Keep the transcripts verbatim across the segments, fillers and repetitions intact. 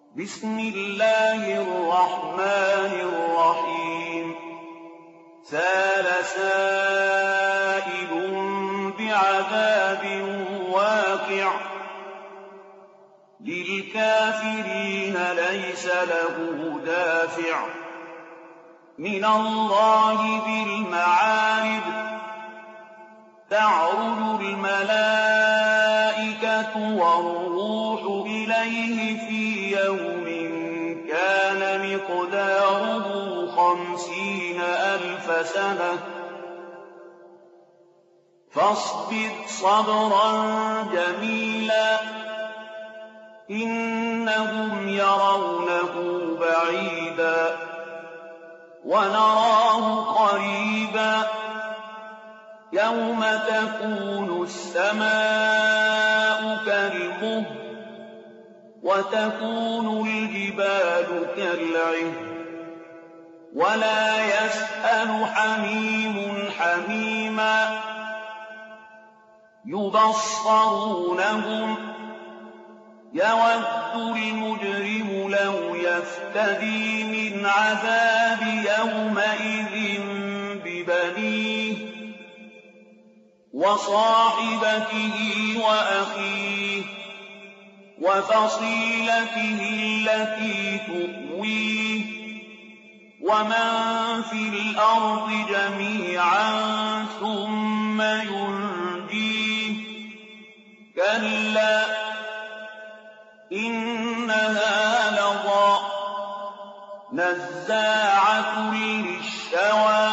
بسم الله الرحمن الرحيم سأل سائل بعذاب واقع للكافرين ليس له دافع من الله ذي المعارج تعرج الملائكة والروح إليه في يوم كان مقداره خمسين ألف سنة فاصبر صبرا جميلا إنهم يرونه بعيدا ونراه قريبا يوم تكون السماء كالمهل وتكون الجبال كالعهن ولا يسأل حميم حميما يبصرونهم يود المجرم لو يفتدي من عذاب يومئذ ببنيه وصاحبته وأخيه وفصيلته التي تؤويه ومن في الأرض جميعا ثم ينجيه كلا إنها لظى نزاعة للشوى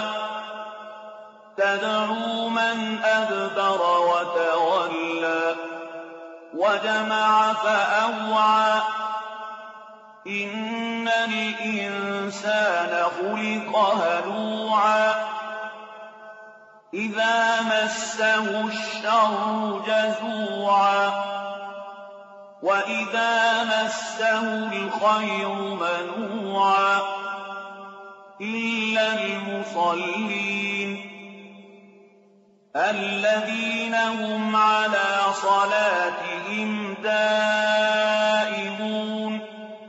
تدعو من أدبر وتولى وجمع فأوعى إن الإنسان خلق هلوعا إذا مسه الشر جزوعا وإذا مسه الخير منوعا إلا المصلين الذين هم على صلاتهم دائمون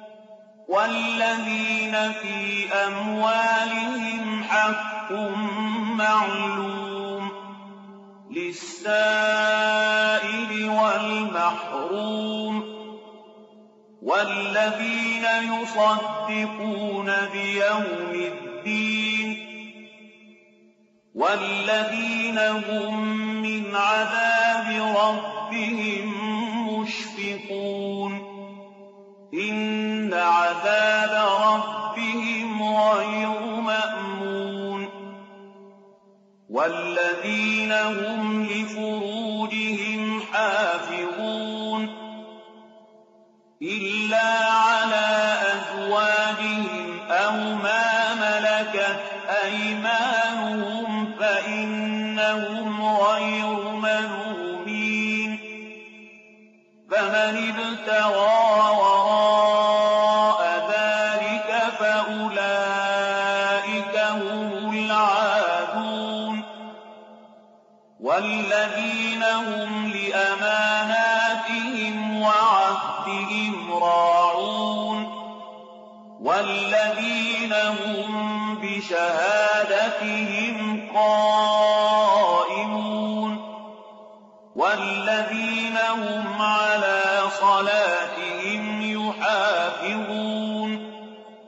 والذين في أموالهم حق معلوم للسائل والمحروم والذين يصدقون بيوم الدين والذين هم من عذاب ربهم مشفقون إن عذاب ربهم غير مأمون والذين هم لفروجهم حافظون إلا على أزواجهم أو ما ملكت أيمانهم فإنهم غير ملومين فمن ابتغى وراء ذلك فأولئك هم العادون والذين هم لأماناتهم وعهدهم راعون والذين هم بشهادتهم قائمون والذين هم على صلاتهم يحافظون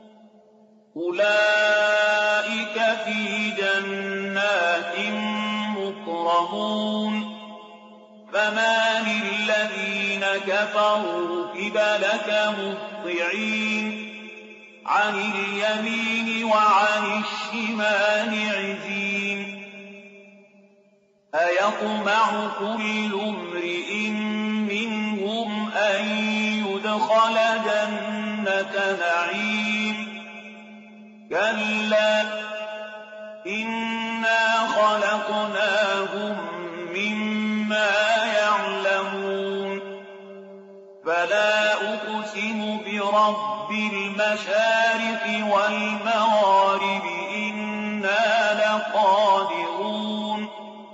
أولئك في جنات مكرمون فما للذين كفروا قبلك مهطعين عن اليمين وعن الشمال عزين أيطمع كل امرئ منهم أن يدخل جنة نعيم كلا إنا خلقناهم مما يعلمون فلا أقسم برب المشارق والمغارب إنا لقادرون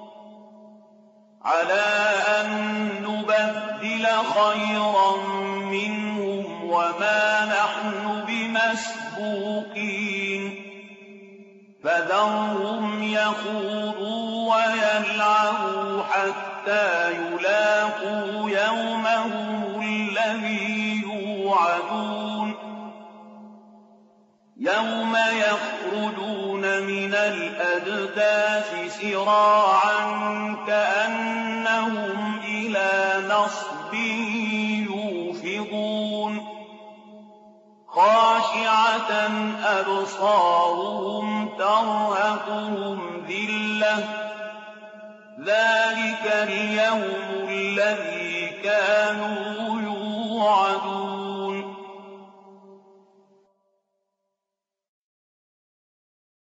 على أن نبدل خيرا منهم وما نحن بمسبوقين فذرهم يخوضوا ويلعبوا حتى يلاقوا يومهم الذي يوعدون يوم يخرجون من الأجداث سراعا كأنهم إلى نصب يوفضون خاشعة أبصارهم ترهقهم ذلة ذلك اليوم الذي كانوا يوعدون